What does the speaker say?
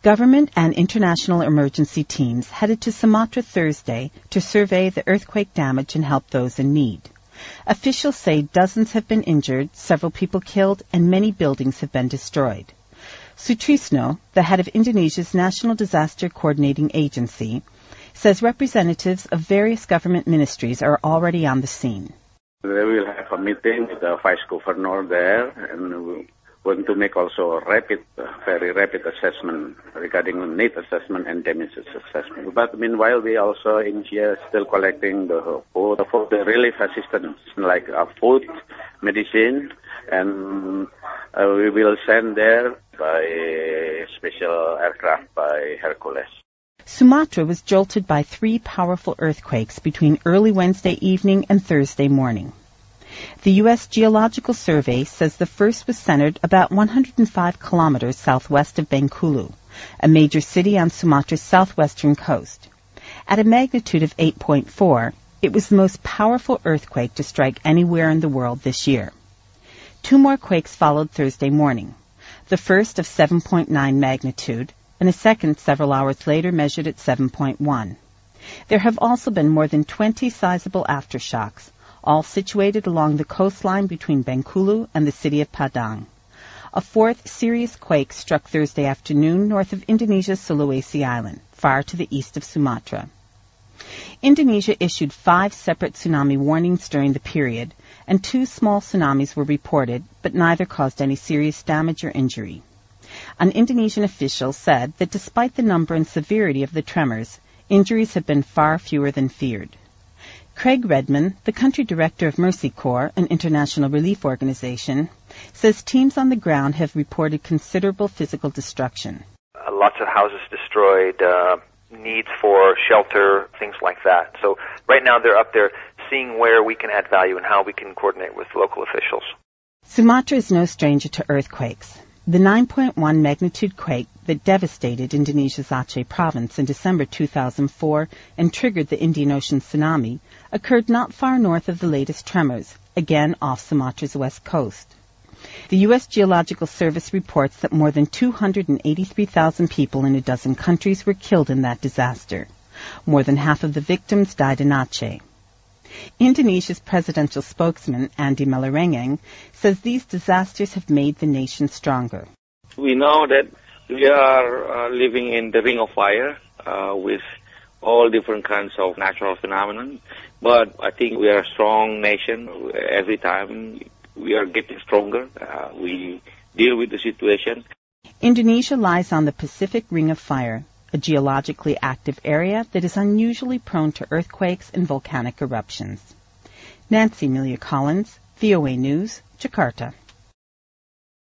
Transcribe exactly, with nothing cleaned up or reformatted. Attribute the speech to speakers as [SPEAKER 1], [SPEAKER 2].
[SPEAKER 1] Government and international emergency teams headed to Sumatra Thursday to survey the earthquake damage and help those in need. Officials say dozens have been injured, several people killed, and many buildings have been destroyed. Sutrisno, the head of Indonesia's National Disaster Coordinating Agency, says representatives of various government ministries are already on the scene.
[SPEAKER 2] We will have a meeting with the vice governor there, and we want to make also a rapid, very rapid assessment regarding need assessment and damages assessment. But meanwhile, we also in here still collecting the food, for the relief assistance, like uh, food, medicine, and uh, we will send there by special aircraft by Hercules.
[SPEAKER 1] Sumatra was jolted by three powerful earthquakes between early Wednesday evening and Thursday morning. The U S Geological Survey says the first was centered about one hundred five kilometers southwest of Bengkulu, a major city on Sumatra's southwestern coast. At a magnitude of eight point four, it was the most powerful earthquake to strike anywhere in the world this year. Two more quakes followed Thursday morning, the first of seven point nine magnitude, and a second several hours later measured at seven point one. There have also been more than twenty sizable aftershocks, all situated along the coastline between Bengkulu and the city of Padang. A fourth serious quake struck Thursday afternoon north of Indonesia's Sulawesi Island, far to the east of Sumatra. Indonesia issued five separate tsunami warnings during the period, and two small tsunamis were reported, but neither caused any serious damage or injury. An Indonesian official said that despite the number and severity of the tremors, injuries have been far fewer than feared. Craig Redman, the country director of Mercy Corps, an international relief organization, says teams on the ground have reported considerable physical destruction.
[SPEAKER 3] Uh, lots of houses destroyed, uh, needs for shelter, things like that. So right now they're up there seeing where we can add value and how we can coordinate with local officials.
[SPEAKER 1] Sumatra is no stranger to earthquakes. The nine point one magnitude quake that devastated Indonesia's Aceh province in December two thousand four and triggered the Indian Ocean tsunami occurred not far north of the latest tremors, again off Sumatra's west coast. The U S Geological Service reports that more than two hundred eighty-three thousand people in a dozen countries were killed in that disaster. More than half of the victims died in Aceh. Indonesia's presidential spokesman, Andi Malarangeng, says these disasters have made the nation stronger.
[SPEAKER 4] We know that we are uh, living in the ring of fire uh, with all different kinds of natural phenomena, but I think we are a strong nation. Every time we are getting stronger, uh, we deal with the situation.
[SPEAKER 1] Indonesia lies on the Pacific Ring of Fire, a geologically active area that is unusually prone to earthquakes and volcanic eruptions. Nancy Amelia Collins, V O A News, Jakarta.